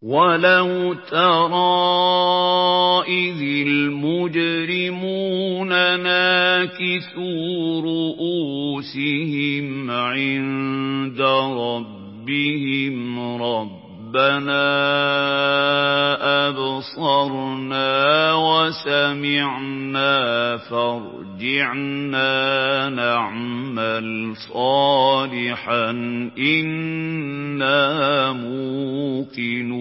وَلَوْ تَرَىٰ إِذِ الْمُجْرِمُونَ نَاكِسُو رُءُوسِهِمْ عِندَ رَبِّهِمْ رَبَّنَا أَبْصَرْنَا وَسَمِعْنَا فَارْجِعْنَا نَعْمَلْ صَالِحًا إِنَّا مُوقِنُونَ